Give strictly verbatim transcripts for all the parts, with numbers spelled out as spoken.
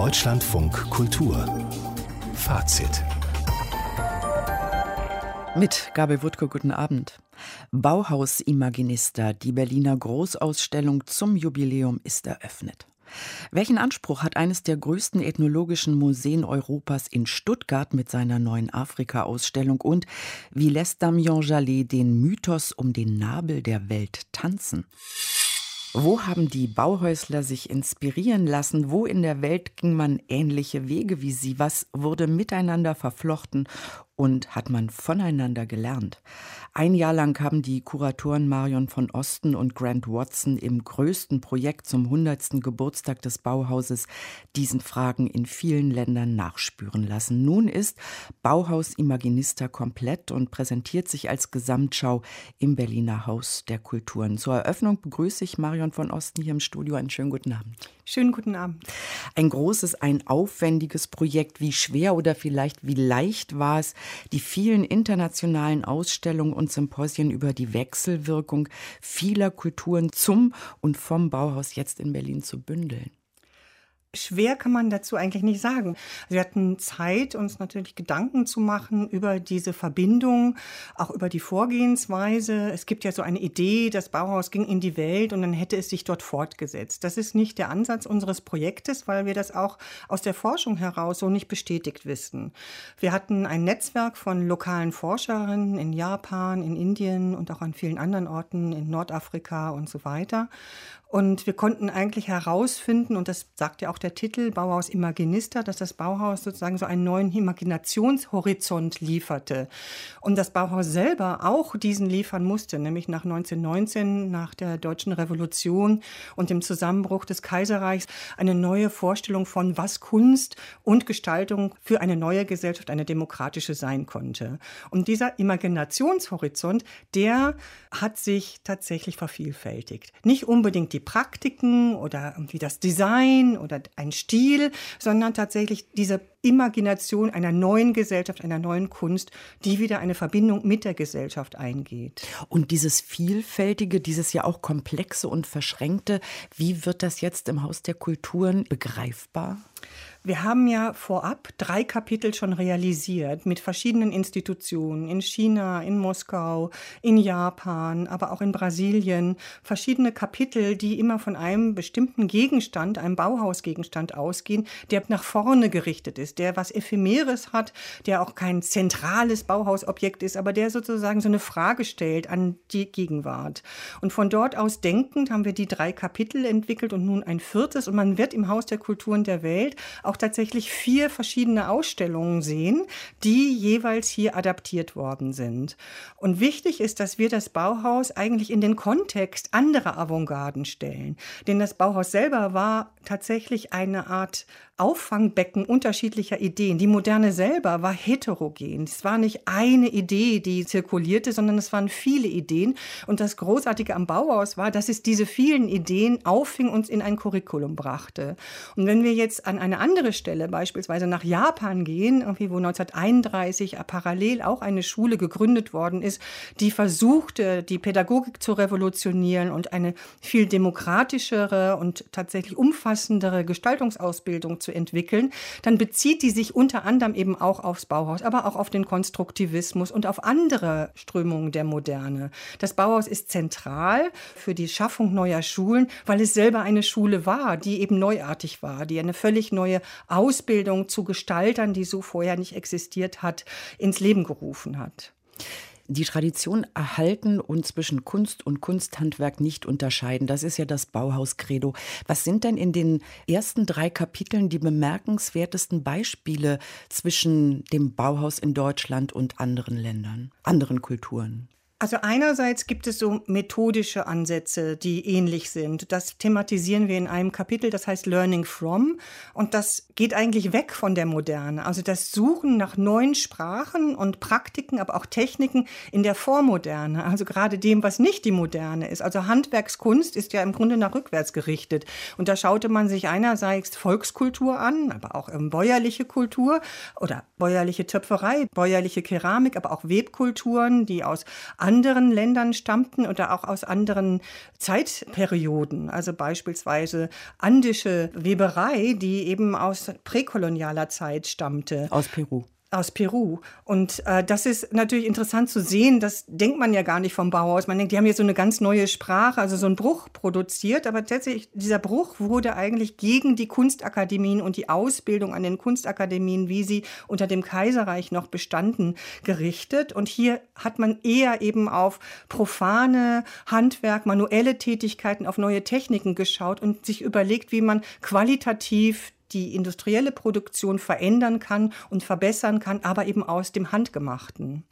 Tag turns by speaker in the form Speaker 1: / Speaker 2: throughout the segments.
Speaker 1: Deutschlandfunk Kultur Fazit
Speaker 2: mit Gabi Wuttke, guten Abend. Bauhaus Imaginista, die Berliner Großausstellung zum Jubiläum ist eröffnet. Welchen Anspruch hat eines der größten ethnologischen Museen Europas in Stuttgart mit seiner neuen Afrika-Ausstellung und wie lässt Damien Jallet den Mythos um den Nabel der Welt tanzen? Wo haben die Bauhäusler sich inspirieren lassen? Wo in der Welt ging man ähnliche Wege wie sie? Was wurde miteinander verflochten und hat man voneinander gelernt? Ein Jahr lang haben die Kuratoren Marion von Osten und Grant Watson im größten Projekt zum hundertsten Geburtstag des Bauhauses diesen Fragen in vielen Ländern nachspüren lassen. Nun ist Bauhaus Imaginista komplett und präsentiert sich als Gesamtschau im Berliner Haus der Kulturen. Zur Eröffnung begrüße ich Marion von Osten hier im Studio. Einen schönen guten Abend.
Speaker 3: Schönen guten Abend.
Speaker 2: Ein großes, ein aufwendiges Projekt. Wie schwer oder vielleicht wie leicht war es, die vielen internationalen Ausstellungen und Symposien über die Wechselwirkung vieler Kulturen zum und vom Bauhaus jetzt in Berlin zu bündeln?
Speaker 3: Schwer kann man dazu eigentlich nicht sagen. Wir hatten Zeit, uns natürlich Gedanken zu machen über diese Verbindung, auch über die Vorgehensweise. Es gibt ja so eine Idee, das Bauhaus ging in die Welt und dann hätte es sich dort fortgesetzt. Das ist nicht der Ansatz unseres Projektes, weil wir das auch aus der Forschung heraus so nicht bestätigt wissen. Wir hatten ein Netzwerk von lokalen Forscherinnen in Japan, in Indien und auch an vielen anderen Orten, in Nordafrika und so weiter. Und wir konnten eigentlich herausfinden, und das sagt ja auch der Titel, Bauhaus Imaginista, dass das Bauhaus sozusagen so einen neuen Imaginationshorizont lieferte. Und das Bauhaus selber auch diesen liefern musste, nämlich nach neunzehnhundertneunzehn, nach der Deutschen Revolution und dem Zusammenbruch des Kaiserreichs, eine neue Vorstellung von, was Kunst und Gestaltung für eine neue Gesellschaft, eine demokratische sein konnte. Und dieser Imaginationshorizont, der hat sich tatsächlich vervielfältigt. Nicht unbedingt die Praktiken oder irgendwie das Design oder ein Stil, sondern tatsächlich diese Imagination einer neuen Gesellschaft, einer neuen Kunst, die wieder eine Verbindung mit der Gesellschaft eingeht.
Speaker 2: Und dieses Vielfältige, dieses ja auch Komplexe und Verschränkte, wie wird das jetzt im Haus der Kulturen begreifbar?
Speaker 3: Wir haben ja vorab drei Kapitel schon realisiert mit verschiedenen Institutionen in China, in Moskau, in Japan, aber auch in Brasilien. Verschiedene Kapitel, die immer von einem bestimmten Gegenstand, einem Bauhausgegenstand ausgehen, der nach vorne gerichtet ist, der was Ephemeres hat, der auch kein zentrales Bauhausobjekt ist, aber der sozusagen so eine Frage stellt an die Gegenwart. Und von dort aus denkend haben wir die drei Kapitel entwickelt und nun ein viertes. Und man wird im Haus der Kulturen der Welt auch tatsächlich vier verschiedene Ausstellungen sehen, die jeweils hier adaptiert worden sind. Und wichtig ist, dass wir das Bauhaus eigentlich in den Kontext anderer Avantgarden stellen. Denn das Bauhaus selber war tatsächlich eine Art Auffangbecken unterschiedlicher Ideen. Die Moderne selber war heterogen. Es war nicht eine Idee, die zirkulierte, sondern es waren viele Ideen. Und das Großartige am Bauhaus war, dass es diese vielen Ideen auffing und in ein Curriculum brachte. Und wenn wir jetzt an eine andere Stelle, beispielsweise nach Japan gehen, irgendwie wo neunzehnhunderteinunddreißig parallel auch eine Schule gegründet worden ist, die versuchte, die Pädagogik zu revolutionieren und eine viel demokratischere und tatsächlich umfassendere Gestaltungsausbildung zu entwickeln, dann bezieht die sich unter anderem eben auch aufs Bauhaus, aber auch auf den Konstruktivismus und auf andere Strömungen der Moderne. Das Bauhaus ist zentral für die Schaffung neuer Schulen, weil es selber eine Schule war, die eben neuartig war, die eine völlig neue Ausbildung zu Gestaltern, die so vorher nicht existiert hat, ins Leben gerufen hat.
Speaker 2: Die Tradition erhalten und zwischen Kunst und Kunsthandwerk nicht unterscheiden. Das ist ja das Bauhaus-Credo. Was sind denn in den ersten drei Kapiteln die bemerkenswertesten Beispiele zwischen dem Bauhaus in Deutschland und anderen Ländern, anderen Kulturen?
Speaker 3: Also einerseits gibt es so methodische Ansätze, die ähnlich sind. Das thematisieren wir in einem Kapitel, das heißt Learning from. Und das geht eigentlich weg von der Moderne. Also das Suchen nach neuen Sprachen und Praktiken, aber auch Techniken in der Vormoderne. Also gerade dem, was nicht die Moderne ist. Also Handwerkskunst ist ja im Grunde nach rückwärts gerichtet. Und da schaute man sich einerseits Volkskultur an, aber auch ähm, bäuerliche Kultur oder bäuerliche Töpferei, bäuerliche Keramik, aber auch Webkulturen, die aus anderen Ländern stammten oder auch aus anderen Zeitperioden. Also beispielsweise andische Weberei, die eben aus präkolonialer Zeit stammte.
Speaker 2: Aus Peru.
Speaker 3: Aus Peru. Und äh, das ist natürlich interessant zu sehen, das denkt man ja gar nicht vom Bauhaus. Man denkt, die haben jetzt so eine ganz neue Sprache, also so einen Bruch produziert. Aber tatsächlich, dieser Bruch wurde eigentlich gegen die Kunstakademien und die Ausbildung an den Kunstakademien, wie sie unter dem Kaiserreich noch bestanden, gerichtet. Und hier hat man eher eben auf profane Handwerk, manuelle Tätigkeiten, auf neue Techniken geschaut und sich überlegt, wie man qualitativ die industrielle Produktion verändern kann und verbessern kann, aber eben aus dem Handgemachten.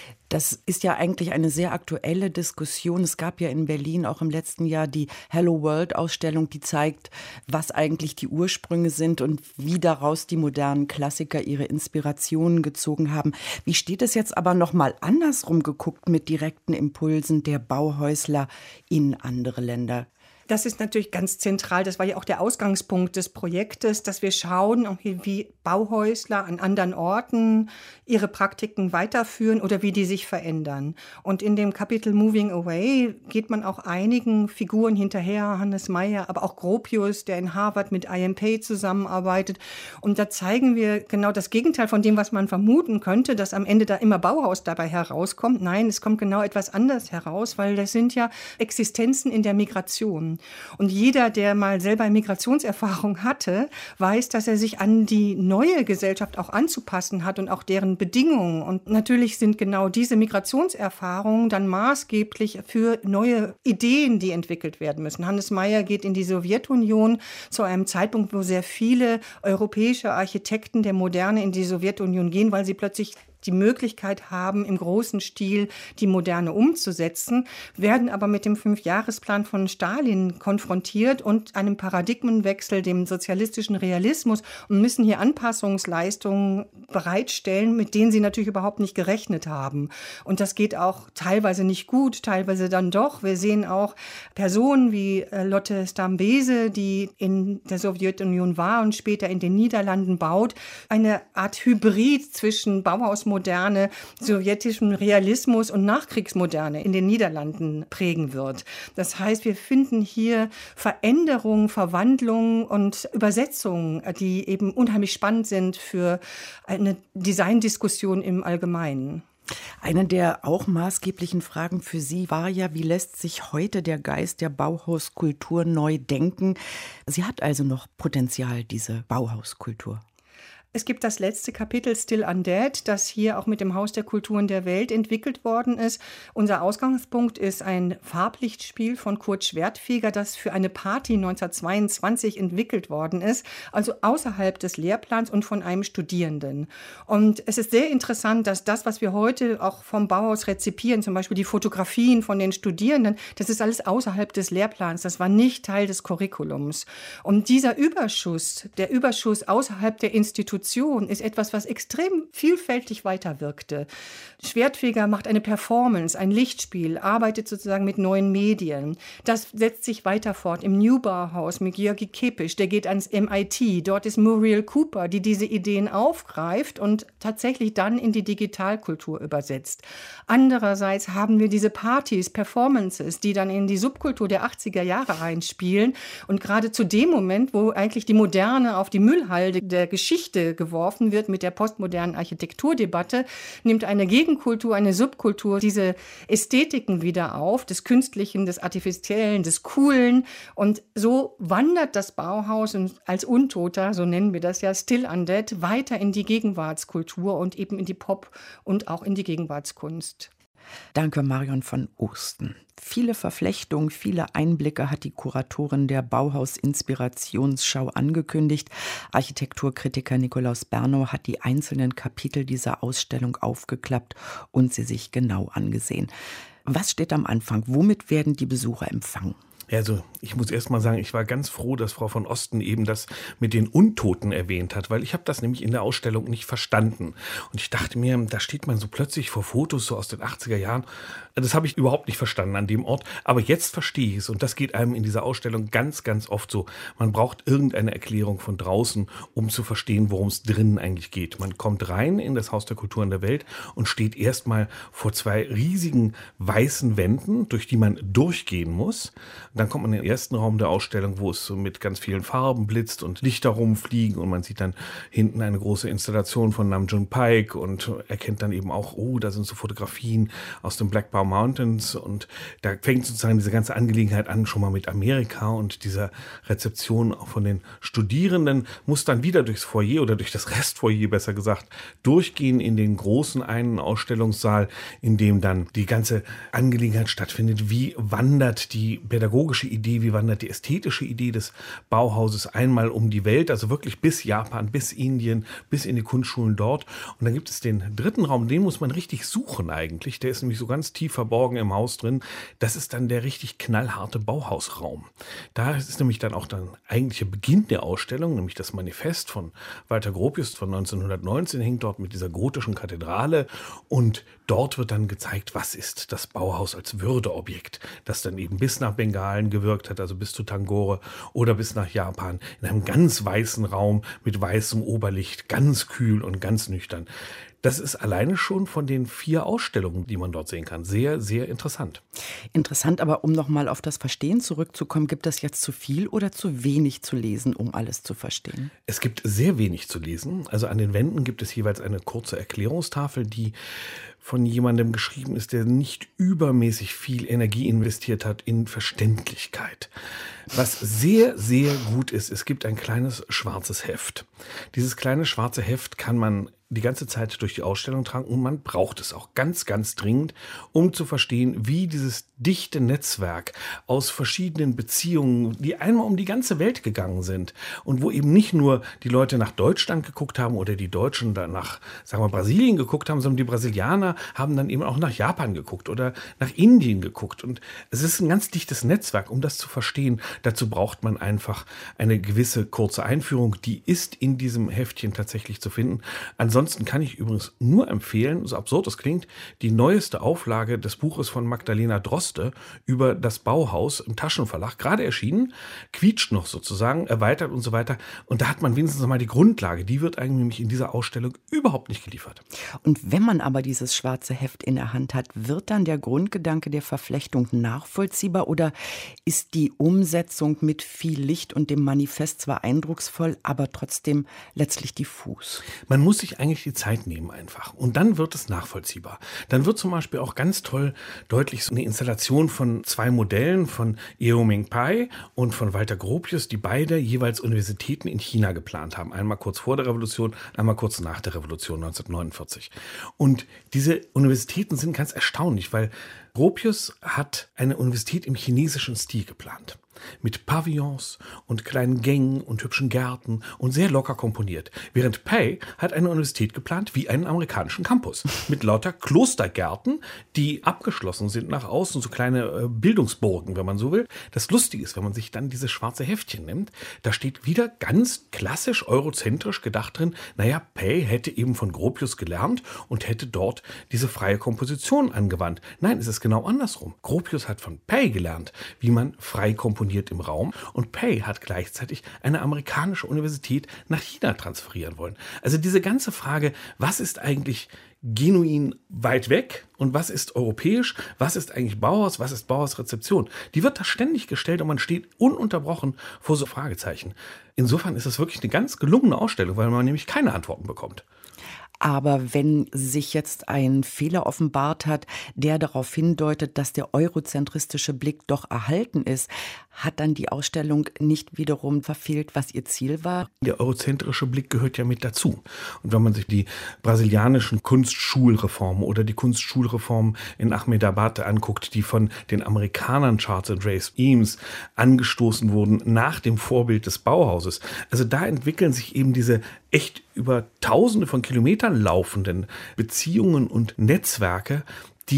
Speaker 2: Das ist ja eigentlich eine sehr aktuelle Diskussion. Es gab ja in Berlin auch im letzten Jahr die Hello World-Ausstellung, die zeigt, was eigentlich die Ursprünge sind und wie daraus die modernen Klassiker ihre Inspirationen gezogen haben. Wie steht es jetzt aber noch mal andersrum geguckt mit direkten Impulsen der Bauhäusler in andere Länder?
Speaker 3: Das ist natürlich ganz zentral. Das war ja auch der Ausgangspunkt des Projektes, dass wir schauen, wie Bauhäusler an anderen Orten ihre Praktiken weiterführen oder wie die sich verändern. Und in dem Kapitel Moving Away geht man auch einigen Figuren hinterher, Hannes Meyer, aber auch Gropius, der in Harvard mit I M Pei zusammenarbeitet. Und da zeigen wir genau das Gegenteil von dem, was man vermuten könnte, dass am Ende da immer Bauhaus dabei herauskommt. Nein, es kommt genau etwas anders heraus, weil das sind ja Existenzen in der Migration. Und jeder, der mal selber Migrationserfahrung hatte, weiß, dass er sich an die neue Gesellschaft auch anzupassen hat und auch deren Bedingungen. Und natürlich sind genau diese Migrationserfahrungen dann maßgeblich für neue Ideen, die entwickelt werden müssen. Hannes Meyer geht in die Sowjetunion zu einem Zeitpunkt, wo sehr viele europäische Architekten der Moderne in die Sowjetunion gehen, weil sie plötzlich die Möglichkeit haben, im großen Stil die Moderne umzusetzen, werden aber mit dem Fünfjahresplan von Stalin konfrontiert und einem Paradigmenwechsel, dem sozialistischen Realismus, und müssen hier Anpassungsleistungen bereitstellen, mit denen sie natürlich überhaupt nicht gerechnet haben. Und das geht auch teilweise nicht gut, teilweise dann doch. Wir sehen auch Personen wie Lotte Stambese, die in der Sowjetunion war und später in den Niederlanden baut, eine Art Hybrid zwischen Bauhaus Moderne, sowjetischem Realismus und Nachkriegsmoderne in den Niederlanden prägen wird. Das heißt, wir finden hier Veränderungen, Verwandlungen und Übersetzungen, die eben unheimlich spannend sind für eine Designdiskussion im Allgemeinen.
Speaker 2: Eine der auch maßgeblichen Fragen für Sie war ja, wie lässt sich heute der Geist der Bauhauskultur neu denken? Sie hat also noch Potenzial, diese Bauhauskultur.
Speaker 3: Es gibt das letzte Kapitel Still Undead, das hier auch mit dem Haus der Kulturen der Welt entwickelt worden ist. Unser Ausgangspunkt ist ein Farblichtspiel von Kurt Schwertfeger, das für eine Party neunzehnhundertzweiundzwanzig entwickelt worden ist, also außerhalb des Lehrplans und von einem Studierenden. Und es ist sehr interessant, dass das, was wir heute auch vom Bauhaus rezipieren, zum Beispiel die Fotografien von den Studierenden, das ist alles außerhalb des Lehrplans, das war nicht Teil des Curriculums. Und dieser Überschuss, der Überschuss außerhalb der Institution, ist etwas, was extrem vielfältig weiterwirkte. Schwertfeger macht eine Performance, ein Lichtspiel, arbeitet sozusagen mit neuen Medien. Das setzt sich weiter fort im New Bauhaus mit Georgi Kepisch, der geht ans M I T. Dort ist Muriel Cooper, die diese Ideen aufgreift und tatsächlich dann in die Digitalkultur übersetzt. Andererseits haben wir diese Partys, Performances, die dann in die Subkultur der achtziger Jahre reinspielen. Und gerade zu dem Moment, wo eigentlich die Moderne auf die Müllhalde der Geschichte geworfen wird mit der postmodernen Architekturdebatte, nimmt eine Gegenkultur, eine Subkultur diese Ästhetiken wieder auf, des Künstlichen, des Artifiziellen, des Coolen. Und so wandert das Bauhaus als Untoter, so nennen wir das ja, Still Undead, weiter in die Gegenwartskultur und eben in die Pop- und auch in die Gegenwartskunst.
Speaker 2: Danke, Marion von Osten. Viele Verflechtungen, viele Einblicke hat die Kuratorin der Bauhaus-Inspirationsschau angekündigt. Architekturkritiker Nikolaus Bernow hat die einzelnen Kapitel dieser Ausstellung aufgeklappt und sie sich genau angesehen. Was steht am Anfang? Womit werden die Besucher empfangen?
Speaker 4: Also ich muss erst mal sagen, ich war ganz froh, dass Frau von Osten eben das mit den Untoten erwähnt hat, weil ich habe das nämlich in der Ausstellung nicht verstanden. Und ich dachte mir, da steht man so plötzlich vor Fotos so aus den achtziger Jahren. Das habe ich überhaupt nicht verstanden an dem Ort. Aber jetzt verstehe ich es. Und das geht einem in dieser Ausstellung ganz, ganz oft so. Man braucht irgendeine Erklärung von draußen, um zu verstehen, worum es drinnen eigentlich geht. Man kommt rein in das Haus der Kulturen der Welt und steht erstmal vor zwei riesigen weißen Wänden, durch die man durchgehen muss. Dann kommt man in den ersten Raum der Ausstellung, wo es so mit ganz vielen Farben blitzt und Lichter rumfliegen und man sieht dann hinten eine große Installation von Nam June Paik und erkennt dann eben auch, oh, da sind so Fotografien aus den Black Bear Mountains und da fängt sozusagen diese ganze Angelegenheit an, schon mal mit Amerika und dieser Rezeption auch von den Studierenden, muss dann wieder durchs Foyer oder durch das Restfoyer, besser gesagt, durchgehen in den großen einen Ausstellungssaal, in dem dann die ganze Angelegenheit stattfindet. Wie wandert die pädagogische Idee, wie wandert die ästhetische Idee des Bauhauses einmal um die Welt, also wirklich bis Japan, bis Indien, bis in die Kunstschulen dort. Und dann gibt es den dritten Raum, den muss man richtig suchen eigentlich. Der ist nämlich so ganz tief verborgen im Haus drin. Das ist dann der richtig knallharte Bauhausraum. Da ist nämlich dann auch der eigentliche Beginn der Ausstellung, nämlich das Manifest von Walter Gropius von neunzehnhundertneunzehn, hängt dort mit dieser gotischen Kathedrale und dort wird dann gezeigt, was ist das Bauhaus als Würdeobjekt, das dann eben bis nach Bengalen gewirkt hat, also bis zu Tangore oder bis nach Japan, in einem ganz weißen Raum mit weißem Oberlicht, ganz kühl und ganz nüchtern. Das ist alleine schon von den vier Ausstellungen, die man dort sehen kann, sehr, sehr interessant.
Speaker 2: Interessant, aber um nochmal auf das Verstehen zurückzukommen, gibt es jetzt zu viel oder zu wenig zu lesen, um alles zu verstehen?
Speaker 4: Es gibt sehr wenig zu lesen. Also an den Wänden gibt es jeweils eine kurze Erklärungstafel, die von jemandem geschrieben ist, der nicht übermäßig viel Energie investiert hat in Verständlichkeit. Was sehr, sehr gut ist, es gibt ein kleines schwarzes Heft. Dieses kleine schwarze Heft kann man die ganze Zeit durch die Ausstellung tragen und man braucht es auch ganz, ganz dringend, um zu verstehen, wie dieses dichte Netzwerk aus verschiedenen Beziehungen, die einmal um die ganze Welt gegangen sind und wo eben nicht nur die Leute nach Deutschland geguckt haben oder die Deutschen dann nach, sagen wir, Brasilien geguckt haben, sondern die Brasilianer haben dann eben auch nach Japan geguckt oder nach Indien geguckt. Und es ist ein ganz dichtes Netzwerk, um das zu verstehen. Dazu braucht man einfach eine gewisse kurze Einführung, die ist in diesem Heftchen tatsächlich zu finden. Ansonsten Ansonsten kann ich übrigens nur empfehlen, so absurd es klingt, die neueste Auflage des Buches von Magdalena Droste über das Bauhaus im Taschenverlag, gerade erschienen, quietscht noch sozusagen, erweitert und so weiter. Und da hat man wenigstens noch mal die Grundlage. Die wird eigentlich nämlich in dieser Ausstellung überhaupt nicht geliefert.
Speaker 2: Und wenn man aber dieses schwarze Heft in der Hand hat, wird dann der Grundgedanke der Verflechtung nachvollziehbar oder ist die Umsetzung mit viel Licht und dem Manifest zwar eindrucksvoll, aber trotzdem letztlich diffus?
Speaker 4: Man muss sich eigentlich die Zeit nehmen einfach. Und dann wird es nachvollziehbar. Dann wird zum Beispiel auch ganz toll deutlich so eine Installation von zwei Modellen von Eo Ming Pai und von Walter Gropius, die beide jeweils Universitäten in China geplant haben. Einmal kurz vor der Revolution, einmal kurz nach der Revolution neunzehnhundertneunundvierzig. Und diese Universitäten sind ganz erstaunlich, weil Gropius hat eine Universität im chinesischen Stil geplant. Mit Pavillons und kleinen Gängen und hübschen Gärten und sehr locker komponiert. Während Pai hat eine Universität geplant wie einen amerikanischen Campus. Mit lauter Klostergärten, die abgeschlossen sind nach außen, so kleine Bildungsburgen, wenn man so will. Das Lustige ist, wenn man sich dann dieses schwarze Heftchen nimmt, da steht wieder ganz klassisch eurozentrisch gedacht drin, naja, Pai hätte eben von Gropius gelernt und hätte dort diese freie Komposition angewandt. Nein, es ist genau andersrum. Gropius hat von Pai gelernt, wie man frei komponiert im Raum und Pai hat gleichzeitig eine amerikanische Universität nach China transferieren wollen. Also diese ganze Frage, was ist eigentlich genuin weit weg und was ist europäisch, was ist eigentlich Bauhaus, was ist Bauhausrezeption, die wird da ständig gestellt und man steht ununterbrochen vor so Fragezeichen. Insofern ist es wirklich eine ganz gelungene Ausstellung, weil man nämlich keine Antworten bekommt.
Speaker 2: Aber wenn sich jetzt ein Fehler offenbart hat, der darauf hindeutet, dass der eurozentristische Blick doch erhalten ist, hat dann die Ausstellung nicht wiederum verfehlt, was ihr Ziel war?
Speaker 4: Der eurozentrische Blick gehört ja mit dazu. Und wenn man sich die brasilianischen Kunstschulreformen oder die Kunstschulreformen in Ahmedabad anguckt, die von den Amerikanern Charles and Ray Eames angestoßen wurden nach dem Vorbild des Bauhauses. Also da entwickeln sich eben diese echt über Tausende von Kilometern laufenden Beziehungen und Netzwerke, die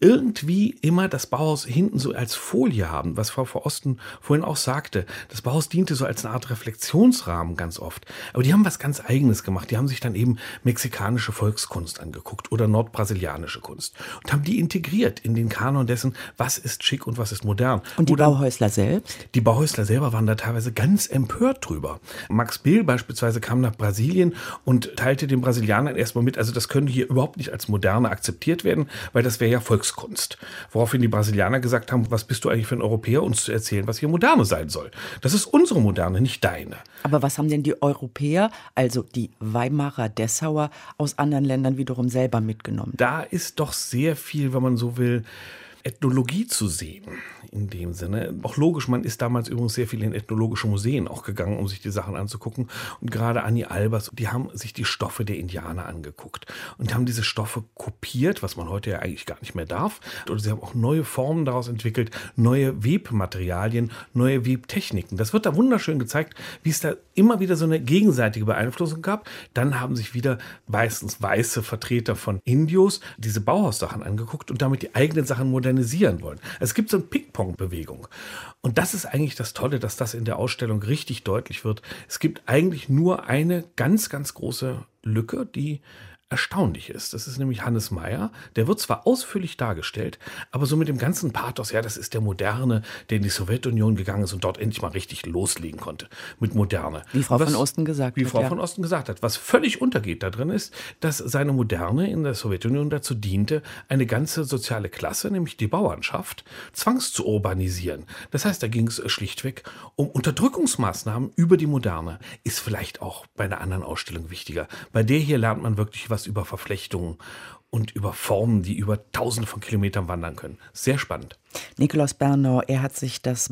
Speaker 4: irgendwie immer das Bauhaus hinten so als Folie haben, was Frau von Osten vorhin auch sagte. Das Bauhaus diente so als eine Art Reflexionsrahmen ganz oft. Aber die haben was ganz Eigenes gemacht. Die haben sich dann eben mexikanische Volkskunst angeguckt oder nordbrasilianische Kunst und haben die integriert in den Kanon dessen, was ist schick und was ist modern.
Speaker 2: Und die
Speaker 4: oder
Speaker 2: Bauhäusler selbst?
Speaker 4: Die Bauhäusler selber waren da teilweise ganz empört drüber. Max Bill beispielsweise kam nach Brasilien und teilte den Brasilianern erstmal mit, also das könnte hier überhaupt nicht als Moderne akzeptiert werden, weil das wäre ja Volkskunst. Woraufhin die Brasilianer gesagt haben, was bist du eigentlich für ein Europäer, uns zu erzählen, was hier Moderne sein soll. Das ist unsere Moderne, nicht deine.
Speaker 2: Aber was haben denn die Europäer, also die Weimarer, Dessauer, aus anderen Ländern wiederum selber mitgenommen?
Speaker 4: Da ist doch sehr viel, wenn man so will, Ethnologie zu sehen, in dem Sinne. Auch logisch, man ist damals übrigens sehr viel in ethnologische Museen auch gegangen, um sich die Sachen anzugucken. Und gerade Anni Albers, die haben sich die Stoffe der Indianer angeguckt und haben diese Stoffe kopiert, was man heute ja eigentlich gar nicht mehr darf. Oder sie haben auch neue Formen daraus entwickelt, neue Webmaterialien, neue Webtechniken. Das wird da wunderschön gezeigt, wie es da immer wieder so eine gegenseitige Beeinflussung gab. Dann haben sich wieder meistens weiße Vertreter von Indios diese Bauhaussachen angeguckt und damit die eigenen Sachen modernisieren wollen. Es gibt so eine Ping-Pong-Bewegung. Und das ist eigentlich das Tolle, dass das in der Ausstellung richtig deutlich wird. Es gibt eigentlich nur eine ganz, ganz große Lücke, die erstaunlich ist. Das ist nämlich Hannes Meyer. Der wird zwar ausführlich dargestellt, aber so mit dem ganzen Pathos, ja, das ist der Moderne, der in die Sowjetunion gegangen ist und dort endlich mal richtig loslegen konnte mit Moderne.
Speaker 2: Wie Frau
Speaker 4: was,
Speaker 2: von Osten gesagt
Speaker 4: wie
Speaker 2: hat.
Speaker 4: Frau
Speaker 2: ja.
Speaker 4: von Osten gesagt hat. Was völlig untergeht da drin ist, dass seine Moderne in der Sowjetunion dazu diente, eine ganze soziale Klasse, nämlich die Bauernschaft, zwangs zu urbanisieren. Das heißt, da ging es schlichtweg um Unterdrückungsmaßnahmen über die Moderne. Ist vielleicht auch bei einer anderen Ausstellung wichtiger. Bei der hier lernt man wirklich was über Verflechtungen und über Formen, die über tausende von Kilometern wandern können. Sehr spannend.
Speaker 2: Nikolaus Bernau, er hat sich das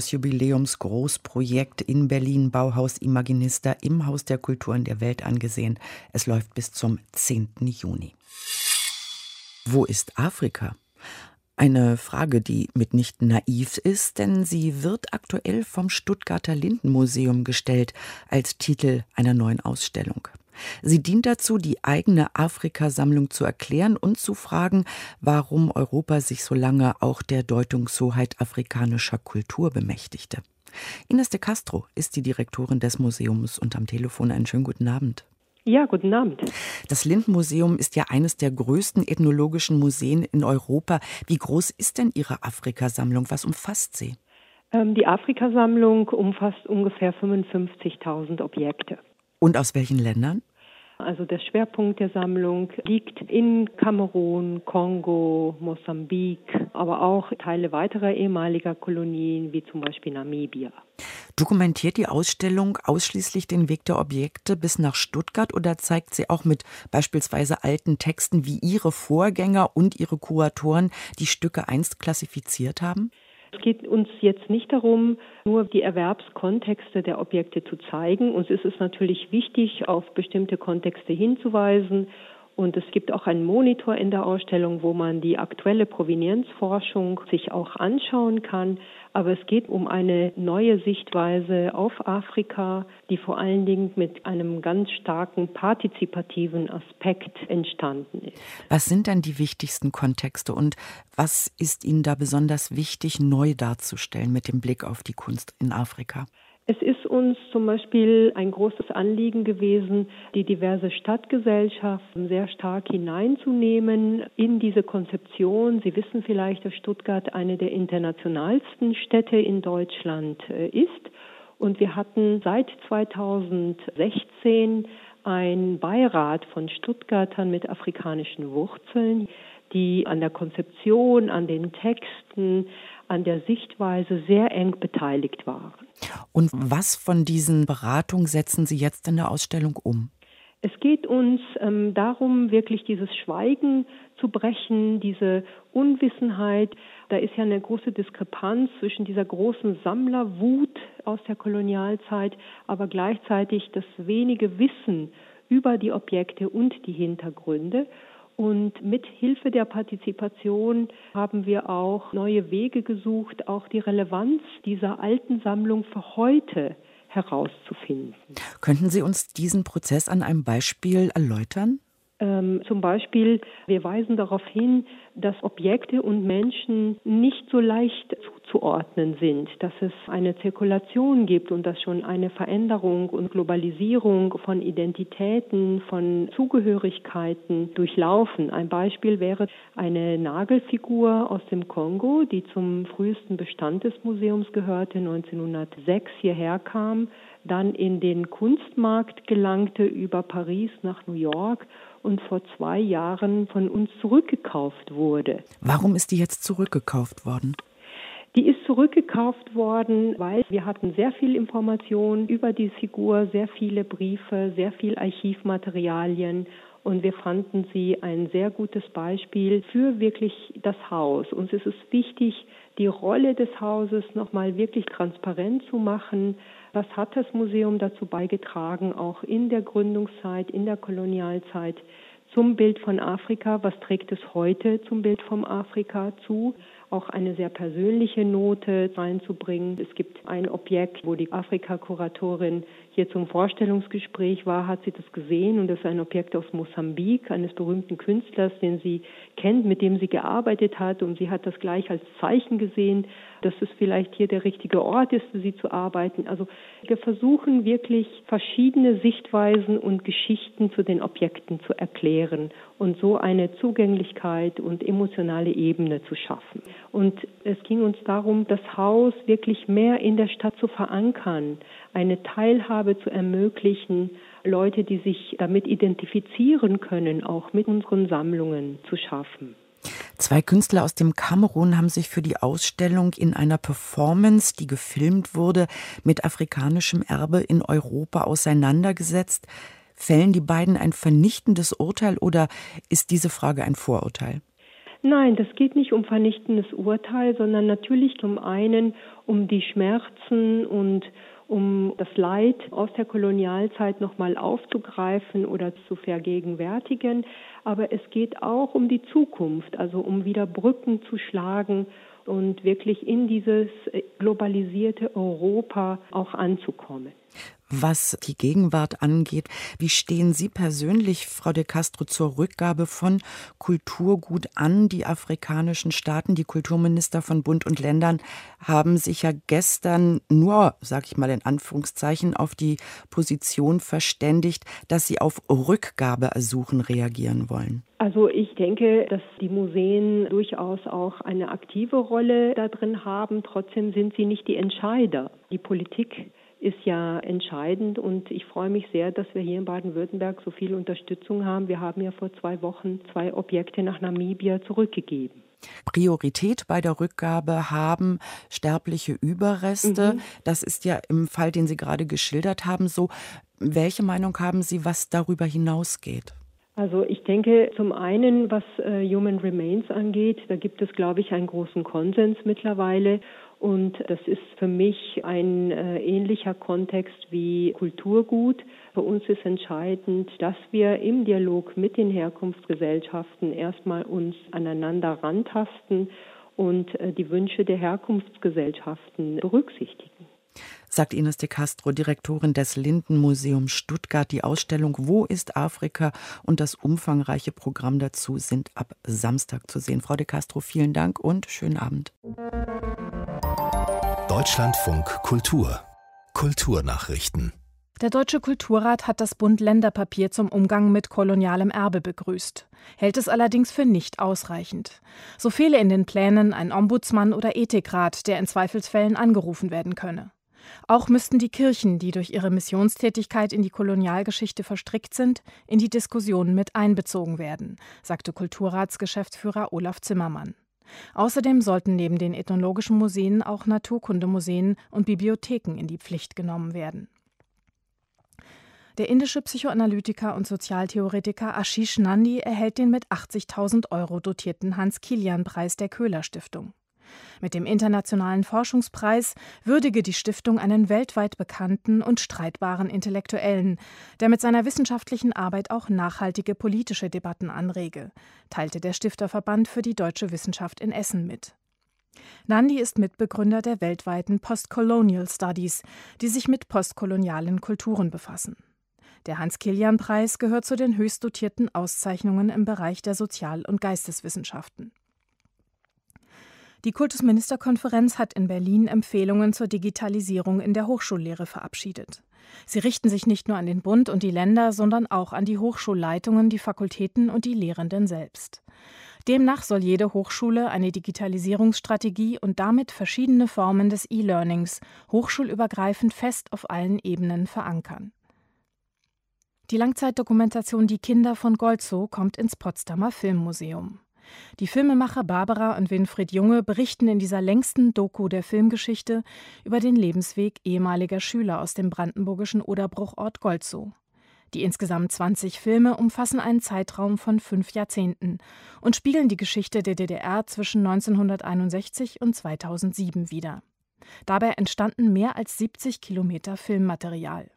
Speaker 2: Bauhaus-Jubiläums-Großprojekt in Berlin, Bauhaus Imaginista im Haus der Kulturen der Welt angesehen. Es läuft bis zum zehnten Juni. Wo ist Afrika? Eine Frage, die mitnichten naiv ist, denn sie wird aktuell vom Stuttgarter Lindenmuseum gestellt als Titel einer neuen Ausstellung. Sie dient dazu, die eigene Afrikasammlung zu erklären und zu fragen, warum Europa sich so lange auch der Deutungshoheit afrikanischer Kultur bemächtigte. Ines de Castro ist die Direktorin des Museums und am Telefon einen schönen guten Abend.
Speaker 5: Ja, guten Abend.
Speaker 2: Das Lindenmuseum ist ja eines der größten ethnologischen Museen in Europa. Wie groß ist denn Ihre Afrikasammlung? Was umfasst sie?
Speaker 5: Ähm, die Afrikasammlung umfasst ungefähr fünfundfünfzigtausend Objekte.
Speaker 2: Und aus welchen Ländern?
Speaker 5: Also der Schwerpunkt der Sammlung liegt in Kamerun, Kongo, Mosambik, aber auch Teile weiterer ehemaliger Kolonien, wie zum Beispiel Namibia.
Speaker 2: Dokumentiert die Ausstellung ausschließlich den Weg der Objekte bis nach Stuttgart oder zeigt sie auch mit beispielsweise alten Texten, wie Ihre Vorgänger und Ihre Kuratoren die Stücke einst klassifiziert haben?
Speaker 5: Es geht uns jetzt nicht darum, nur die Erwerbskontexte der Objekte zu zeigen. Uns ist es natürlich wichtig, auf bestimmte Kontexte hinzuweisen. Und es gibt auch einen Monitor in der Ausstellung, wo man die aktuelle Provenienzforschung sich auch anschauen kann. Aber es geht um eine neue Sichtweise auf Afrika, die vor allen Dingen mit einem ganz starken partizipativen Aspekt entstanden ist.
Speaker 2: Was sind denn die wichtigsten Kontexte und was ist Ihnen da besonders wichtig, neu darzustellen mit dem Blick auf die Kunst in Afrika?
Speaker 5: Es ist uns zum Beispiel ein großes Anliegen gewesen, die diverse Stadtgesellschaften sehr stark hineinzunehmen in diese Konzeption. Sie wissen vielleicht, dass Stuttgart eine der internationalsten Städte in Deutschland ist. Und wir hatten seit zweitausendsechzehn einen Beirat von Stuttgartern mit afrikanischen Wurzeln, die an der Konzeption, an den Texten, an der Sichtweise sehr eng beteiligt waren.
Speaker 2: Und was von diesen Beratungen setzen Sie jetzt in der Ausstellung um?
Speaker 5: Es geht uns ähm, darum, wirklich dieses Schweigen zu brechen, diese Unwissenheit. Da ist ja eine große Diskrepanz zwischen dieser großen Sammlerwut aus der Kolonialzeit, aber gleichzeitig das wenige Wissen über die Objekte und die Hintergründe. Und mit Hilfe der Partizipation haben wir auch neue Wege gesucht, auch die Relevanz dieser alten Sammlung für heute herauszufinden.
Speaker 2: Könnten Sie uns diesen Prozess an einem Beispiel erläutern?
Speaker 5: Ähm, zum Beispiel, wir weisen darauf hin, dass Objekte und Menschen nicht so leicht zuzuordnen sind, dass es eine Zirkulation gibt und dass schon eine Veränderung und Globalisierung von Identitäten, von Zugehörigkeiten durchlaufen. Ein Beispiel wäre eine Nagelfigur aus dem Kongo, die zum frühesten Bestand des Museums gehörte, neunzehnhundertsechs hierher kam, dann in den Kunstmarkt gelangte, über Paris nach New York und vor zwei Jahren von uns zurückgekauft wurde.
Speaker 2: Warum ist die jetzt zurückgekauft worden?
Speaker 5: Die ist zurückgekauft worden, weil wir hatten sehr viel Information über die Figur, sehr viele Briefe, sehr viel Archivmaterialien. Und wir fanden sie ein sehr gutes Beispiel für wirklich das Haus. Uns ist es wichtig, die Rolle des Hauses nochmal wirklich transparent zu machen. Was hat das Museum dazu beigetragen, auch in der Gründungszeit, in der Kolonialzeit, zum Bild von Afrika? Was trägt es heute zum Bild von Afrika zu? Auch eine sehr persönliche Note reinzubringen. Es gibt ein Objekt, wo die Afrika-Kuratorin hier zum Vorstellungsgespräch war, hat sie das gesehen, und das ist ein Objekt aus Mosambik, eines berühmten Künstlers, den sie kennt, mit dem sie gearbeitet hat, und sie hat das gleich als Zeichen gesehen, dass es vielleicht hier der richtige Ort ist, für sie zu arbeiten. Also wir versuchen wirklich verschiedene Sichtweisen und Geschichten zu den Objekten zu erklären und so eine Zugänglichkeit und emotionale Ebene zu schaffen. Und es ging uns darum, das Haus wirklich mehr in der Stadt zu verankern, eine Teilhabe zu ermöglichen, Leute, die sich damit identifizieren können, auch mit unseren Sammlungen zu schaffen.
Speaker 2: Zwei Künstler aus dem Kamerun haben sich für die Ausstellung in einer Performance, die gefilmt wurde, mit afrikanischem Erbe in Europa auseinandergesetzt. Fällen die beiden ein vernichtendes Urteil oder ist diese Frage ein Vorurteil?
Speaker 5: Nein, das geht nicht um vernichtendes Urteil, sondern natürlich zum einen um die Schmerzen und um das Leid aus der Kolonialzeit nochmal aufzugreifen oder zu vergegenwärtigen. Aber es geht auch um die Zukunft, also um wieder Brücken zu schlagen und wirklich in dieses globalisierte Europa auch anzukommen.
Speaker 2: Was die Gegenwart angeht, wie stehen Sie persönlich, Frau de Castro, zur Rückgabe von Kulturgut an die afrikanischen Staaten? Die Kulturminister von Bund und Ländern haben sich ja gestern nur, sag ich mal in Anführungszeichen, auf die Position verständigt, dass sie auf Rückgabeersuchen reagieren wollen.
Speaker 5: Also ich denke, dass die Museen durchaus auch eine aktive Rolle da drin haben. Trotzdem sind sie nicht die Entscheider. Die Politik ist ja entscheidend, und ich freue mich sehr, dass wir hier in Baden-Württemberg so viel Unterstützung haben. Wir haben ja vor zwei Wochen zwei Objekte nach Namibia zurückgegeben.
Speaker 2: Priorität bei der Rückgabe haben sterbliche Überreste. Mhm. Das ist ja im Fall, den Sie gerade geschildert haben, so. Welche Meinung haben Sie, was darüber hinausgeht?
Speaker 5: Also ich denke, zum einen, was äh, Human Remains angeht, da gibt es, glaube ich, einen großen Konsens mittlerweile. Und das ist für mich ein äh, ähnlicher Kontext wie Kulturgut. Für uns ist entscheidend, dass wir im Dialog mit den Herkunftsgesellschaften erstmal uns aneinander rantasten und äh, die Wünsche der Herkunftsgesellschaften berücksichtigen.
Speaker 2: Sagt Ines de Castro, Direktorin des Linden-Museums Stuttgart. Die Ausstellung Wo ist Afrika und das umfangreiche Programm dazu sind ab Samstag zu sehen. Frau de Castro, vielen Dank und schönen Abend.
Speaker 1: Deutschlandfunk Kultur. Kulturnachrichten.
Speaker 6: Der Deutsche Kulturrat hat das Bund-Länder-Papier zum Umgang mit kolonialem Erbe begrüßt, hält es allerdings für nicht ausreichend. So fehle in den Plänen ein Ombudsmann oder Ethikrat, der in Zweifelsfällen angerufen werden könne. Auch müssten die Kirchen, die durch ihre Missionstätigkeit in die Kolonialgeschichte verstrickt sind, in die Diskussionen mit einbezogen werden, sagte Kulturratsgeschäftsführer Olaf Zimmermann. Außerdem sollten neben den ethnologischen Museen auch Naturkundemuseen und Bibliotheken in die Pflicht genommen werden. Der indische Psychoanalytiker und Sozialtheoretiker Ashish Nandy erhält den mit achtzigtausend Euro dotierten Hans-Kilian-Preis der Köhler-Stiftung. Mit dem Internationalen Forschungspreis würdige die Stiftung einen weltweit bekannten und streitbaren Intellektuellen, der mit seiner wissenschaftlichen Arbeit auch nachhaltige politische Debatten anrege, teilte der Stifterverband für die deutsche Wissenschaft in Essen mit. Nandy ist Mitbegründer der weltweiten Postcolonial Studies, die sich mit postkolonialen Kulturen befassen. Der Hans-Kilian-Preis gehört zu den höchst dotierten Auszeichnungen im Bereich der Sozial- und Geisteswissenschaften. Die Kultusministerkonferenz hat in Berlin Empfehlungen zur Digitalisierung in der Hochschullehre verabschiedet. Sie richten sich nicht nur an den Bund und die Länder, sondern auch an die Hochschulleitungen, die Fakultäten und die Lehrenden selbst. Demnach soll jede Hochschule eine Digitalisierungsstrategie und damit verschiedene Formen des E-Learnings hochschulübergreifend fest auf allen Ebenen verankern. Die Langzeitdokumentation Die Kinder von Golzow kommt ins Potsdamer Filmmuseum. Die Filmemacher Barbara und Winfried Junge berichten in dieser längsten Doku der Filmgeschichte über den Lebensweg ehemaliger Schüler aus dem brandenburgischen Oderbruchort Golzow. Die insgesamt zwanzig Filme umfassen einen Zeitraum von fünf Jahrzehnten und spiegeln die Geschichte der D D R zwischen neunzehnhunderteinundsechzig und zweitausendsieben wider. Dabei entstanden mehr als siebzig Kilometer Filmmaterial.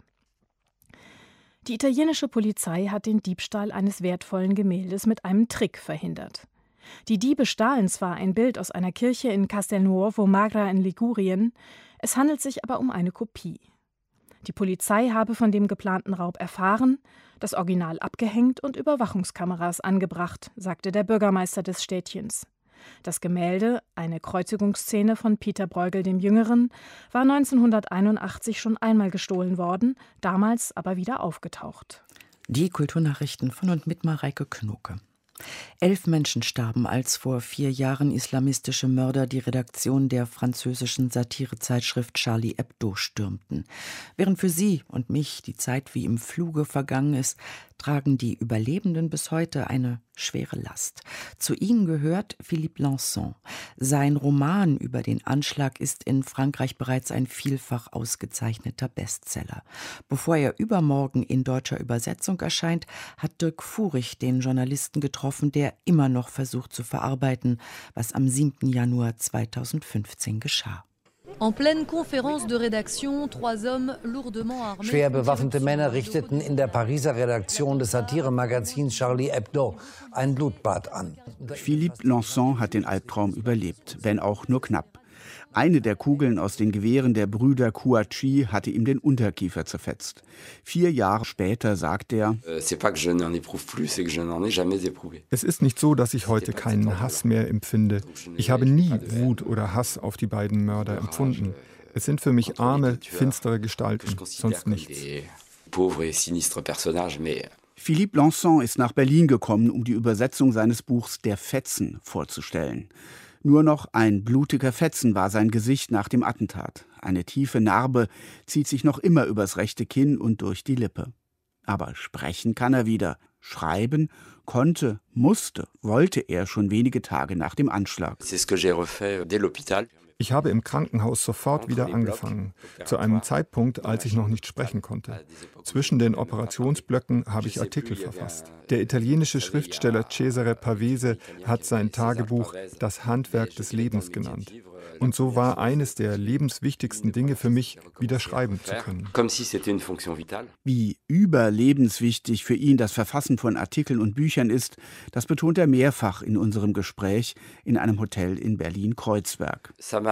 Speaker 6: Die italienische Polizei hat den Diebstahl eines wertvollen Gemäldes mit einem Trick verhindert. Die Diebe stahlen zwar ein Bild aus einer Kirche in Castelnuovo Magra in Ligurien, es handelt sich aber um eine Kopie. Die Polizei habe von dem geplanten Raub erfahren, das Original abgehängt und Überwachungskameras angebracht, sagte der Bürgermeister des Städtchens. Das Gemälde, eine Kreuzigungsszene von Peter Bruegel dem Jüngeren, war neunzehnhunderteinundachtzig schon einmal gestohlen worden, damals aber wieder aufgetaucht.
Speaker 2: Die Kulturnachrichten von und mit Mareike Knoke. Elf Menschen starben, als vor vier Jahren islamistische Mörder die Redaktion der französischen Satirezeitschrift Charlie Hebdo stürmten. Während für sie und mich die Zeit wie im Fluge vergangen ist, tragen die Überlebenden bis heute eine schwere Last. Zu ihnen gehört Philippe Lançon. Sein Roman über den Anschlag ist in Frankreich bereits ein vielfach ausgezeichneter Bestseller. Bevor er übermorgen in deutscher Übersetzung erscheint, hat Dirk Furich den Journalisten getroffen, der immer noch versucht zu verarbeiten, was am siebten Januar zweitausendfünfzehn geschah.
Speaker 7: Schwer bewaffnete Männer richteten in der Pariser Redaktion des Satiremagazins Charlie Hebdo ein Blutbad an.
Speaker 8: Philippe Lançon hat den Albtraum überlebt, wenn auch nur knapp. Eine der Kugeln aus den Gewehren der Brüder Kouachi hatte ihm den Unterkiefer zerfetzt. Vier Jahre später sagt er:
Speaker 9: Es
Speaker 10: ist nicht so, dass ich heute keinen Hass mehr empfinde. Ich habe nie Wut oder Hass auf die beiden Mörder empfunden. Es sind für mich arme, finstere Gestalten, sonst nichts.
Speaker 8: Philippe Lançon ist nach Berlin gekommen, um die Übersetzung seines Buchs Der Fetzen vorzustellen. Nur noch ein blutiger Fetzen war sein Gesicht nach dem Attentat. Eine tiefe Narbe zieht sich noch immer übers rechte Kinn und durch die Lippe. Aber sprechen kann er wieder. Schreiben konnte, musste, wollte er schon wenige Tage nach dem Anschlag.
Speaker 10: Ich habe im Krankenhaus sofort wieder angefangen, zu einem Zeitpunkt, als ich noch nicht sprechen konnte. Zwischen den Operationsblöcken habe ich Artikel verfasst. Der italienische Schriftsteller Cesare Pavese hat sein Tagebuch Das Handwerk des Lebens genannt. Und so war eines der lebenswichtigsten Dinge für mich, wieder schreiben zu können.
Speaker 8: Wie überlebenswichtig für ihn das Verfassen von Artikeln und Büchern ist, das betont er mehrfach in unserem Gespräch in einem Hotel in Berlin-Kreuzberg.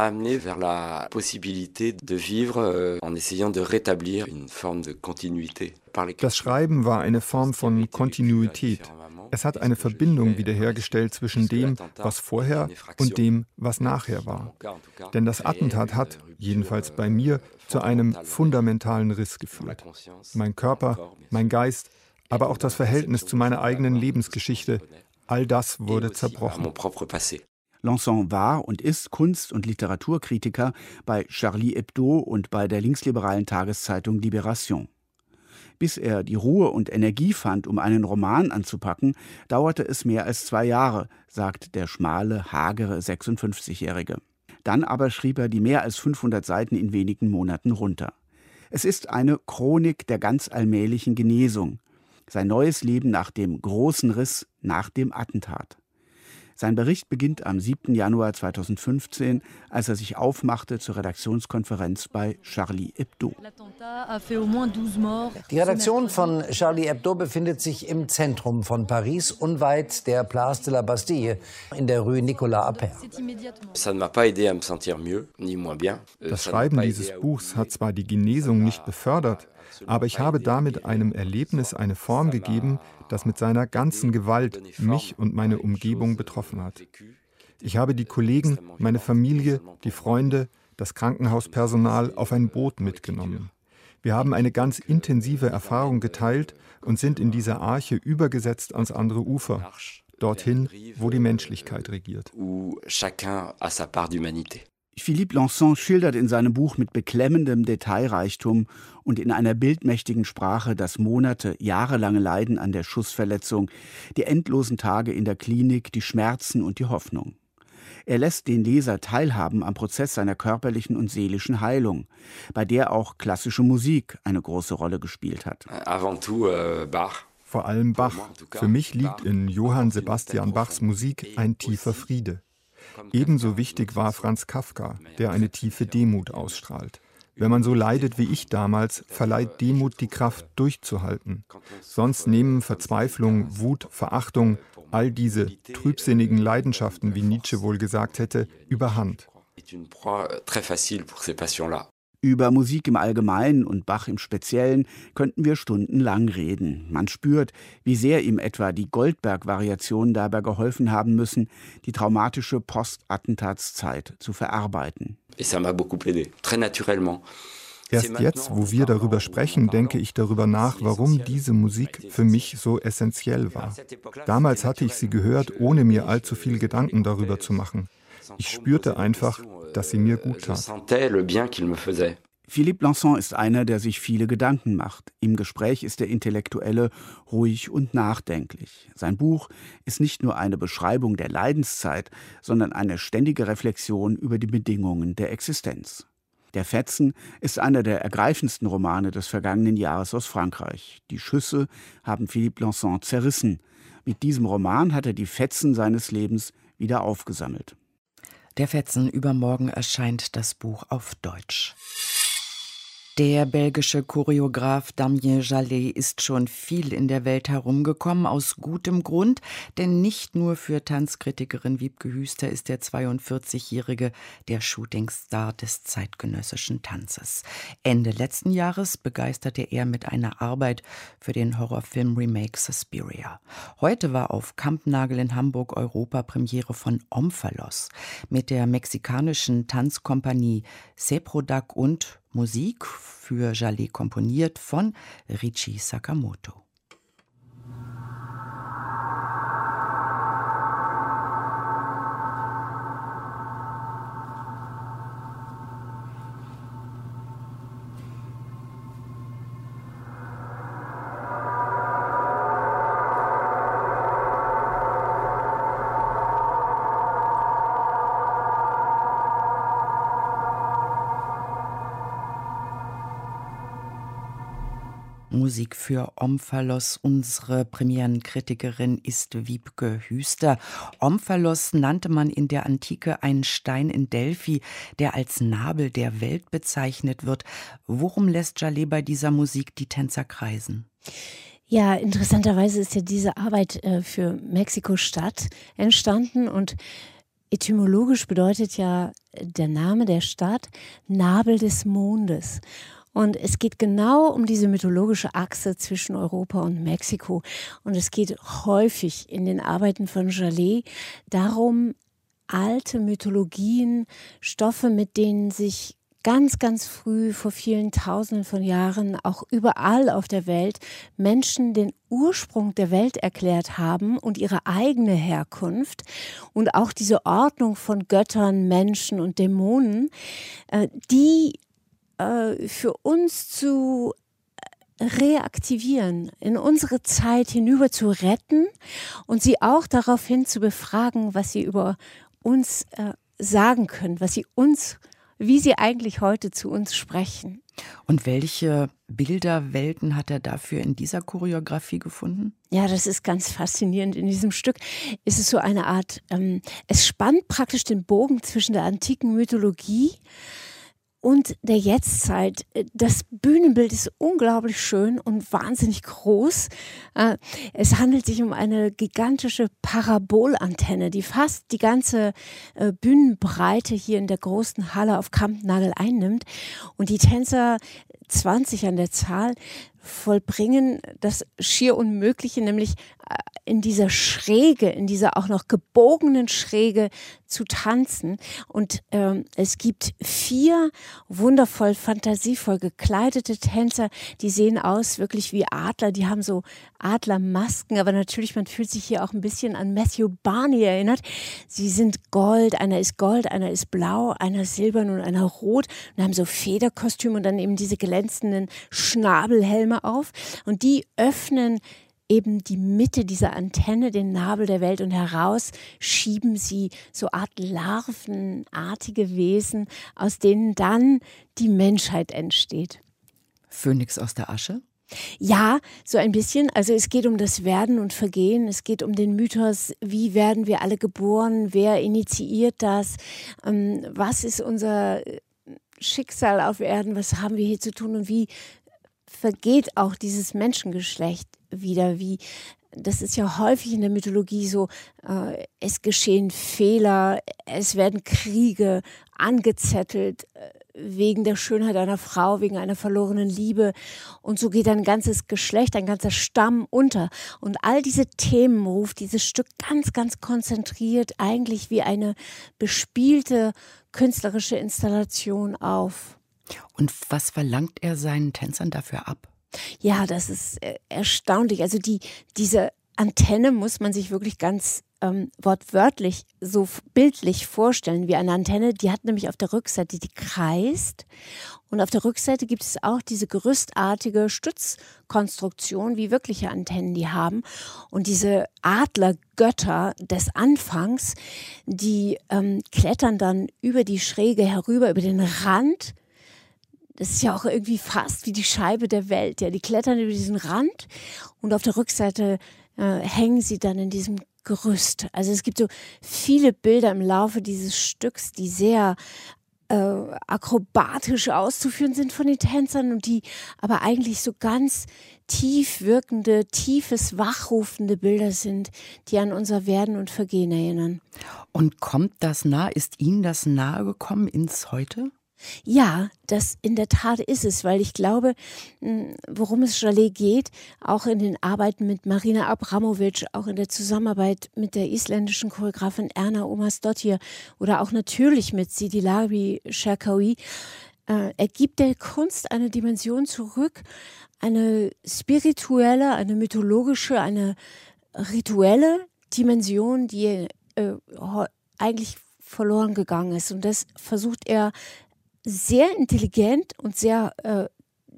Speaker 10: Das Schreiben war eine Form von Kontinuität. Es hat eine Verbindung wiederhergestellt zwischen dem, was vorher und dem, was nachher war. Denn das Attentat hat, jedenfalls bei mir, zu einem fundamentalen Riss geführt. Mein Körper, mein Geist, aber auch das Verhältnis zu meiner eigenen Lebensgeschichte, all das wurde zerbrochen.
Speaker 8: Lançon war und ist Kunst- und Literaturkritiker bei Charlie Hebdo und bei der linksliberalen Tageszeitung Libération. Bis er die Ruhe und Energie fand, um einen Roman anzupacken, dauerte es mehr als zwei Jahre, sagt der schmale, hagere sechsundfünfzigjährige. Dann aber schrieb er die mehr als fünfhundert Seiten in wenigen Monaten runter. Es ist eine Chronik der ganz allmählichen Genesung. Sein neues Leben nach dem großen Riss, nach dem Attentat. Sein Bericht beginnt am siebten Januar zweitausendfünfzehn, als er sich aufmachte zur Redaktionskonferenz bei Charlie Hebdo.
Speaker 7: Die Redaktion von Charlie Hebdo befindet sich im Zentrum von Paris, unweit der Place de la Bastille, in der Rue Nicolas Appert.
Speaker 10: Das Schreiben dieses Buchs hat zwar die Genesung nicht befördert, aber ich habe damit einem Erlebnis eine Form gegeben, das mit seiner ganzen Gewalt mich und meine Umgebung betroffen hat. Ich habe die Kollegen, meine Familie, die Freunde, das Krankenhauspersonal auf ein Boot mitgenommen. Wir haben eine ganz intensive Erfahrung geteilt und sind in dieser Arche übergesetzt ans andere Ufer, dorthin, wo die Menschlichkeit regiert.
Speaker 8: Philippe Lançon schildert in seinem Buch mit beklemmendem Detailreichtum und in einer bildmächtigen Sprache das Monate, jahrelange Leiden an der Schussverletzung, die endlosen Tage in der Klinik, die Schmerzen und die Hoffnung. Er lässt den Leser teilhaben am Prozess seiner körperlichen und seelischen Heilung, bei der auch klassische Musik eine große Rolle gespielt hat.
Speaker 10: Vor allem Bach. Für mich liegt in Johann Sebastian Bachs Musik ein tiefer Friede. Ebenso wichtig war Franz Kafka, der eine tiefe Demut ausstrahlt. Wenn man so leidet wie ich damals, verleiht Demut die Kraft, durchzuhalten. Sonst nehmen Verzweiflung, Wut, Verachtung, all diese trübsinnigen Leidenschaften, wie Nietzsche wohl gesagt hätte, überhand.
Speaker 8: Über Musik im Allgemeinen und Bach im Speziellen könnten wir stundenlang reden. Man spürt, wie sehr ihm etwa die Goldberg-Variationen dabei geholfen haben müssen, die traumatische Postattentatzeit zu verarbeiten.
Speaker 10: Erst jetzt, wo wir darüber sprechen, denke ich darüber nach, warum diese Musik für mich so essentiell war. Damals hatte ich sie gehört, ohne mir allzu viel Gedanken darüber zu machen. Ich spürte einfach, dass sie mir gut tat.
Speaker 8: Philippe Lançon ist einer, der sich viele Gedanken macht. Im Gespräch ist der Intellektuelle ruhig und nachdenklich. Sein Buch ist nicht nur eine Beschreibung der Leidenszeit, sondern eine ständige Reflexion über die Bedingungen der Existenz. Der Fetzen ist einer der ergreifendsten Romane des vergangenen Jahres aus Frankreich. Die Schüsse haben Philippe Lançon zerrissen. Mit diesem Roman hat er die Fetzen seines Lebens wieder aufgesammelt.
Speaker 2: Der Fetzen, übermorgen erscheint das Buch auf Deutsch. Der belgische Choreograf Damien Jallet ist schon viel in der Welt herumgekommen, aus gutem Grund, denn nicht nur für Tanzkritikerin Wiebke Hüster ist der zweiundvierzigjährige der Shootingstar des zeitgenössischen Tanzes. Ende letzten Jahres begeisterte er mit einer Arbeit für den Horrorfilm-Remake Suspiria. Heute war auf Kampnagel in Hamburg Europapremiere von Omphalos mit der mexikanischen Tanzkompanie Seprodac und Musik für Jallet komponiert von Richie Sakamoto. Musik für Omphalos. Unsere Premierenkritikerin ist Wiebke Hüster. Omphalos nannte man in der Antike einen Stein in Delphi, der als Nabel der Welt bezeichnet wird. Worum lässt Jallet bei dieser Musik die Tänzer kreisen?
Speaker 9: Ja, interessanterweise ist ja diese Arbeit äh, für Mexiko-Stadt entstanden und etymologisch bedeutet ja der Name der Stadt Nabel des Mondes. Und es geht genau um diese mythologische Achse zwischen Europa und Mexiko. Und es geht häufig in den Arbeiten von Jallet darum, alte Mythologien, Stoffe, mit denen sich ganz, ganz früh, vor vielen Tausenden von Jahren, auch überall auf der Welt, Menschen den Ursprung der Welt erklärt haben und ihre eigene Herkunft und auch diese Ordnung von Göttern, Menschen und Dämonen, die für uns zu reaktivieren, in unsere Zeit hinüber zu retten und sie auch daraufhin zu befragen, was sie über uns äh, sagen können, was sie uns, wie sie eigentlich heute zu uns sprechen.
Speaker 2: Und welche Bilderwelten hat er dafür in dieser Choreografie gefunden?
Speaker 9: Ja, das ist ganz faszinierend. In diesem Stück ist es so eine Art, ähm, es spannt praktisch den Bogen zwischen der antiken Mythologie und der Jetztzeit. Das Bühnenbild ist unglaublich schön und wahnsinnig groß. Es handelt sich um eine gigantische Parabolantenne, die fast die ganze Bühnenbreite hier in der großen Halle auf Kampnagel einnimmt. Und die Tänzer zwanzig an der Zahl, vollbringen das schier Unmögliche, nämlich in dieser Schräge, in dieser auch noch gebogenen Schräge zu tanzen. Und ähm, es gibt vier wundervoll, fantasievoll gekleidete Tänzer, die sehen aus wirklich wie Adler, die haben so Adlermasken, aber natürlich, man fühlt sich hier auch ein bisschen an Matthew Barney erinnert. Sie sind Gold, einer ist Gold, einer ist blau, einer ist silbern und einer rot und haben so Federkostüme und dann eben diese glänzenden Schnabelhelme auf. Und die öffnen eben die Mitte dieser Antenne, den Nabel der Welt, und heraus schieben sie so Art larvenartige Wesen, aus denen dann die Menschheit entsteht.
Speaker 2: Phönix aus der Asche?
Speaker 9: Ja, so ein bisschen. Also es geht um das Werden und Vergehen. Es geht um den Mythos, wie werden wir alle geboren, wer initiiert das, ähm, was ist unser Schicksal auf Erden, was haben wir hier zu tun und wie vergeht auch dieses Menschengeschlecht wieder, wie, das ist ja häufig in der Mythologie so, äh, es geschehen Fehler, es werden Kriege angezettelt, äh, wegen der Schönheit einer Frau, wegen einer verlorenen Liebe, und so geht ein ganzes Geschlecht, ein ganzer Stamm unter. Und all diese Themen ruft dieses Stück ganz, ganz konzentriert, eigentlich wie eine bespielte künstlerische Installation auf.
Speaker 2: Und was verlangt er seinen Tänzern dafür ab?
Speaker 9: Ja, das ist äh, erstaunlich. Also die, diese Antenne muss man sich wirklich ganz ähm, wortwörtlich, so bildlich vorstellen wie eine Antenne. Die hat nämlich auf der Rückseite, die kreist. Und auf der Rückseite gibt es auch diese gerüstartige Stützkonstruktion, wie wirkliche Antennen die haben. Und diese Adlergötter des Anfangs, die ähm, klettern dann über die Schräge herüber, über den Rand. Das ist ja auch irgendwie fast wie die Scheibe der Welt. Ja, die klettern über diesen Rand und auf der Rückseite äh, hängen sie dann in diesem Gerüst. Also es gibt so viele Bilder im Laufe dieses Stücks, die sehr äh, akrobatisch auszuführen sind von den Tänzern und die aber eigentlich so ganz tief wirkende, tiefes, wachrufende Bilder sind, die an unser Werden und Vergehen erinnern.
Speaker 2: Und kommt das nah? Ist Ihnen das nahe gekommen ins Heute?
Speaker 9: Ja, das in der Tat ist es, weil ich glaube, worum es Jallet geht, auch in den Arbeiten mit Marina Abramovic, auch in der Zusammenarbeit mit der isländischen Choreografin Erna Ómarsdóttir oder auch natürlich mit Sidi Larbi Cherkaoui, äh, er gibt der Kunst eine Dimension zurück, eine spirituelle, eine mythologische, eine rituelle Dimension, die äh, eigentlich verloren gegangen ist. Und das versucht er sehr intelligent und sehr äh,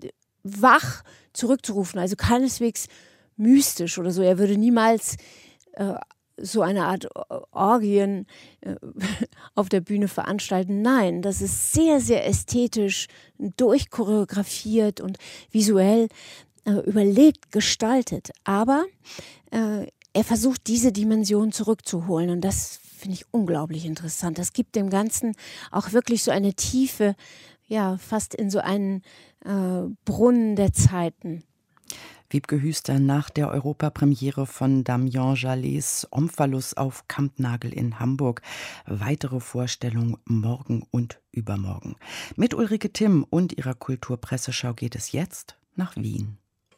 Speaker 9: wach zurückzurufen, also keineswegs mystisch oder so. Er würde niemals äh, so eine Art Orgien äh, auf der Bühne veranstalten. Nein, das ist sehr, sehr ästhetisch, durchchoreografiert und visuell äh, überlegt gestaltet. Aber äh, er versucht, diese Dimension zurückzuholen, und das finde ich unglaublich interessant. Das gibt dem Ganzen auch wirklich so eine Tiefe, ja, fast in so einen äh, Brunnen der Zeiten.
Speaker 2: Wiebke Hüster, nach der Europapremiere von Damien Jallets Omphalos auf Kampnagel in Hamburg. Weitere Vorstellungen morgen und übermorgen. Mit Ulrike Timm und ihrer Kulturpresseschau geht es jetzt nach Wien.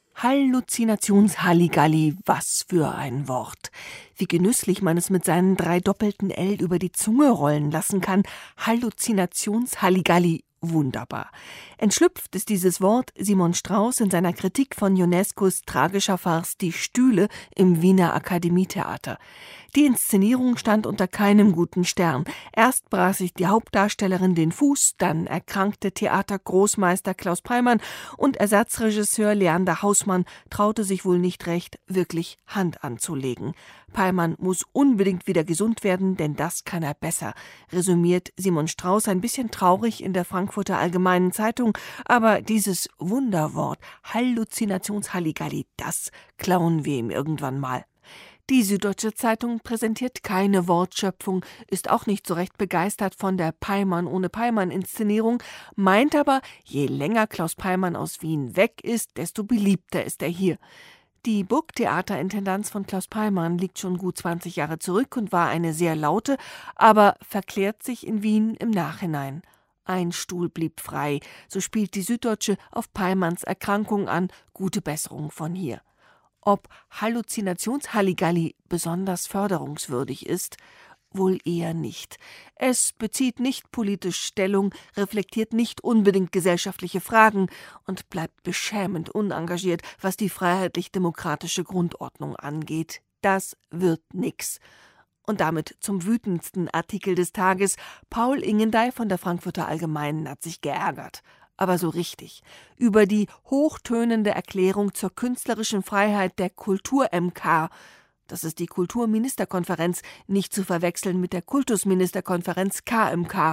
Speaker 11: Halluzinations-Halligalli, was für ein Wort. Wie genüsslich man es mit seinen drei doppelten L über die Zunge rollen lassen kann. Halluzinations-Halligalli, wunderbar. Entschlüpft ist dieses Wort Simon Strauß in seiner Kritik von Ionescos tragischer Farce Die Stühle im Wiener Akademietheater. Die Inszenierung stand unter keinem guten Stern. Erst brach sich die Hauptdarstellerin den Fuß, dann erkrankte Theatergroßmeister Klaus Peymann und Ersatzregisseur Leander Hausmann traute sich wohl nicht recht, wirklich Hand anzulegen. Peymann muss unbedingt wieder gesund werden, denn das kann er besser, resümiert Simon Strauß ein bisschen traurig in der Frankfurter Allgemeinen Zeitung. Aber dieses Wunderwort Halluzinations-Halligalli, das klauen wir ihm irgendwann mal. Die Süddeutsche Zeitung präsentiert keine Wortschöpfung, ist auch nicht so recht begeistert von der Peymann ohne Peymann-Inszenierung, meint aber, je länger Klaus Peymann aus Wien weg ist, desto beliebter ist er hier. Die Burgtheaterintendanz von Klaus Peymann liegt schon gut zwanzig Jahre zurück und war eine sehr laute, aber verklärt sich in Wien im Nachhinein. Ein Stuhl blieb frei. So spielt die Süddeutsche auf Peimanns Erkrankung an. Gute Besserung von hier. Ob Halluzinationshalligalli besonders förderungswürdig ist? Wohl eher nicht. Es bezieht nicht politisch Stellung, reflektiert nicht unbedingt gesellschaftliche Fragen und bleibt beschämend unengagiert, was die freiheitlich-demokratische Grundordnung angeht. Das wird nix. Und damit zum wütendsten Artikel des Tages. Paul Ingendey von der Frankfurter Allgemeinen hat sich geärgert. Aber so richtig. Über die hochtönende Erklärung zur künstlerischen Freiheit der Kultur-M K. Das ist die Kulturministerkonferenz, nicht zu verwechseln mit der Kultusministerkonferenz K M K.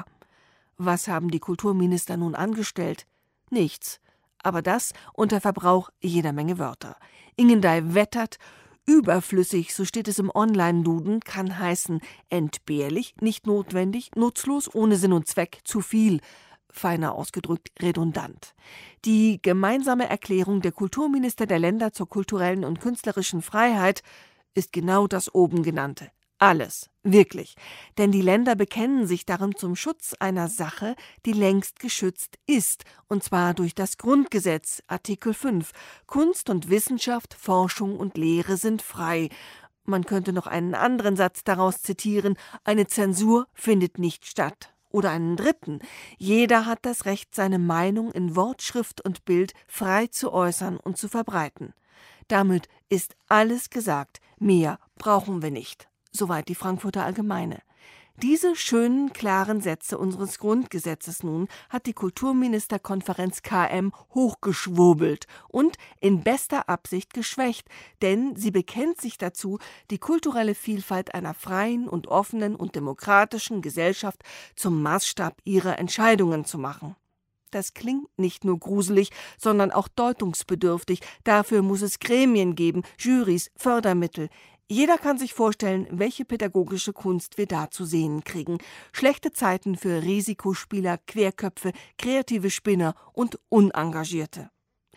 Speaker 11: Was haben die Kulturminister nun angestellt? Nichts. Aber das unter Verbrauch jeder Menge Wörter. Ingendey wettert, überflüssig, so steht es im Online-Duden, kann heißen entbehrlich, nicht notwendig, nutzlos, ohne Sinn und Zweck, zu viel. Feiner ausgedrückt redundant. Die gemeinsame Erklärung der Kulturminister der Länder zur kulturellen und künstlerischen Freiheit ist genau das oben genannte. Alles, wirklich. Denn die Länder bekennen sich darin zum Schutz einer Sache, die längst geschützt ist, und zwar durch das Grundgesetz, Artikel fünf. Kunst und Wissenschaft, Forschung und Lehre sind frei. Man könnte noch einen anderen Satz daraus zitieren: Eine Zensur findet nicht statt. Oder einen dritten: Jeder hat das Recht, seine Meinung in Wort, Schrift und Bild frei zu äußern und zu verbreiten. Damit ist alles gesagt. Mehr brauchen wir nicht. Soweit die Frankfurter Allgemeine. Diese schönen, klaren Sätze unseres Grundgesetzes nun hat die Kulturministerkonferenz K M hochgeschwurbelt und in bester Absicht geschwächt, denn sie bekennt sich dazu, die kulturelle Vielfalt einer freien und offenen und demokratischen Gesellschaft zum Maßstab ihrer Entscheidungen zu machen. Das klingt nicht nur gruselig, sondern auch deutungsbedürftig. Dafür muss es Gremien geben, Jurys, Fördermittel. Jeder kann sich vorstellen, welche pädagogische Kunst wir da zu sehen kriegen. Schlechte Zeiten für Risikospieler, Querköpfe, kreative Spinner und Unengagierte.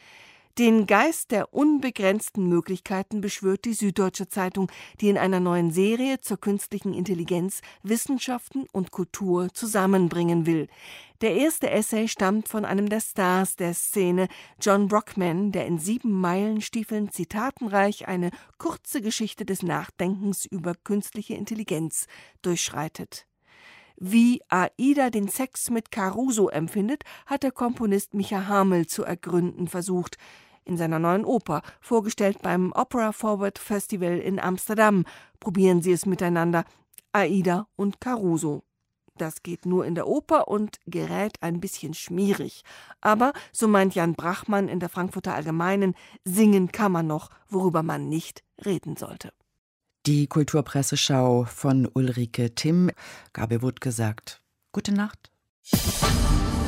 Speaker 11: Den Geist der unbegrenzten Möglichkeiten beschwört die Süddeutsche Zeitung, die in einer neuen Serie zur künstlichen Intelligenz Wissenschaften und Kultur zusammenbringen will. Der erste Essay stammt von einem der Stars der Szene, John Brockman, der in sieben Meilenstiefeln zitatenreich eine kurze Geschichte des Nachdenkens über künstliche Intelligenz durchschreitet. Wie AIDA den Sex mit Caruso empfindet, hat der Komponist Micha Hamel zu ergründen versucht. In seiner neuen Oper, vorgestellt beim Opera Forward Festival in Amsterdam, probieren sie es miteinander, AIDA und Caruso. Das geht nur in der Oper und gerät ein bisschen schmierig. Aber, so meint Jan Brachmann in der Frankfurter Allgemeinen, singen kann man noch, worüber man nicht reden sollte.
Speaker 2: Die Kulturpresseschau von Ulrike Timm. Gabi Wuttke sagt: Gute Nacht.